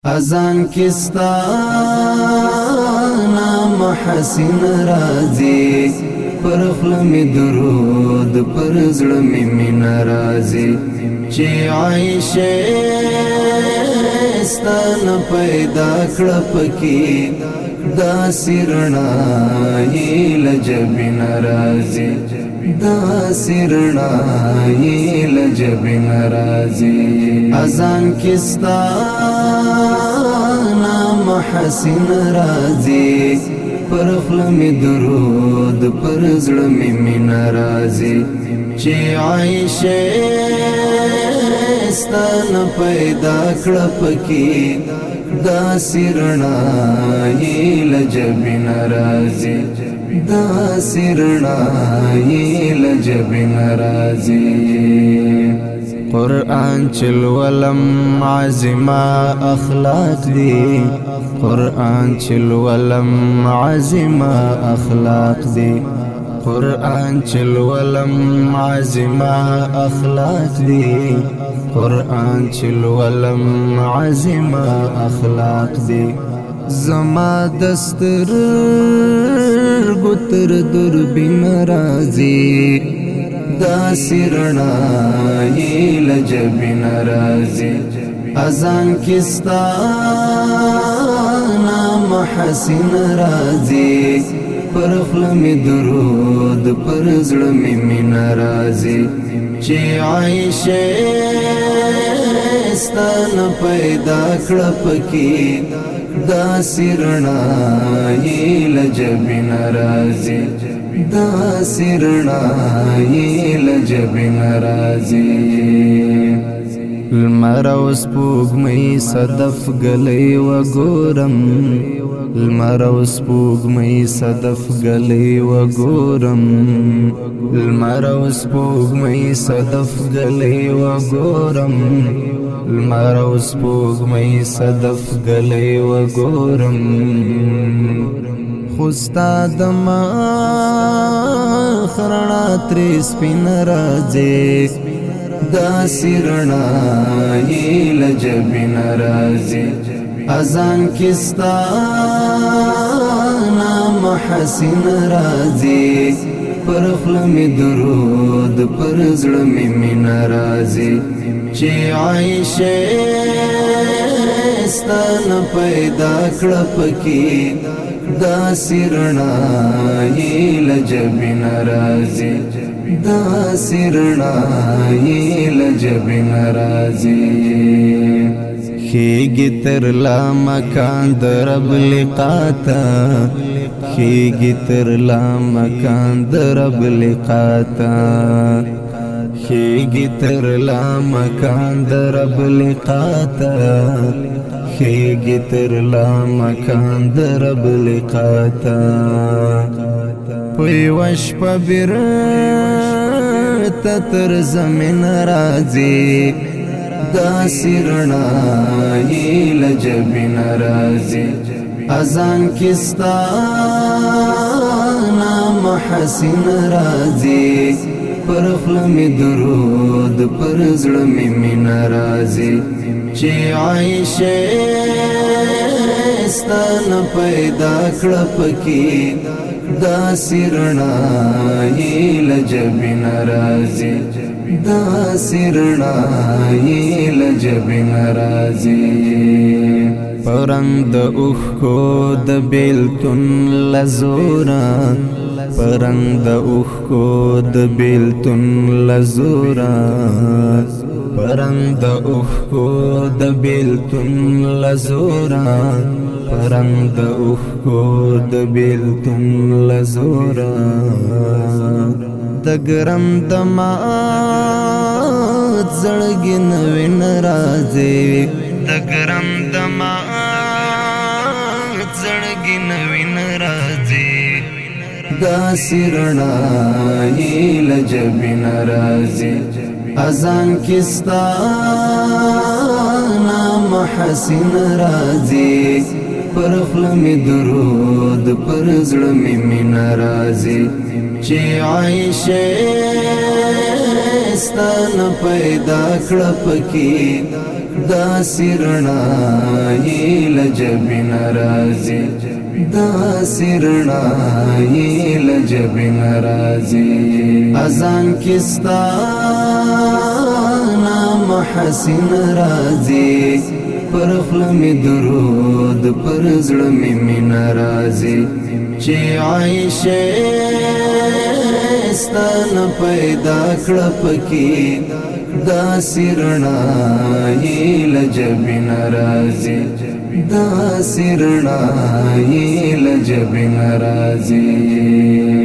اذان کستا نام حسین رازی پر خلم درود پر زړه می مین رازی چې عائشہ ستان پیدا کړ پکې دا سرنا لجب ناراضی دا سرنا لجب ناراضی اذان کستا نام حسین رازی پر خلم درود پر زړه می مین رازی چې عائشہ ستان پیدا کړ پکې دا سرنا لجب ناراضی دا سرنا لجب ناراضی قرآن چلولم عظیما اخلاق دی قرآن چلولم عظیما اخلاق دی قرآن چلولم عظیما اخلاق دی قرآن چلولم عظیما اخلاق دی زما دستر گتر دربین رازی دا سرنا لجب ناراضی اذان کستا نام حسین رازی پر خلم درود پر زړه می مین رازی چې عائشہ ستان پیدا کړ پکې دا سرنا لجب ناراضی دا سرنا لجب ناراضی لمر او سپوږمۍ صدف غلې و ګورم لمر او سپوږمۍ صدف غلې و ګورم لمر او سپوږمۍ صدف غلې و ګورم لمر او سپوږمۍ صدف غلې و ګورم خوستا دما خرنا تری سپین رازی دا سرنا لجب ناراضی اذان کستا نام حسین رازی پر خلم درود پر زړه می مین رازی چې عائشہ ستان پیدا کړ پکې دا سرنا لجب ناراضی دا سرنا لجب ناراضی خیگی تر لا مکان درب لقاتا خیگی تر لا مکان درب لقاتا خیگی تر لا مکان درب لقاتا خیگی تر لا مکان درب لقاتا پوی وش پا بیرتا تر زمین رازی دا سرنا لجب ناراضی اذان کستا نام حسین رازی پر خلم درود پر زړه می مین رازی چې عائشہ ستان پیدا کړ پکې دا سرنا لجب ناراضی دا سرنا لجب ناراضی پرنګ د اوخ کو د بیلتون لزورا پرنګ د اوخ کو د بیلتون لزورا پرنګ د اوخ کو د بیلتون لزورا پرنګ د اوخ کو د بیلتون لزورا د ګرم دمات زړګي نوین رازی د ګرم دمات زړګي نوین رازی دا سرنا لجب ناراضی اذان کستا نام حسین رازی پر خلم درود پر زړه می مین رازی چې عائشہ ستان پیدا کړ پکې دا سرنا لجب نرازی دا سرنا لجب نرازی ازان کستا نام حسین رازی پر خلم درود پر زړه می مین رازی چې عائشہ ستان پیدا کړه پکې دا سرنا لجب نرازی دا سرنا لجب نرازی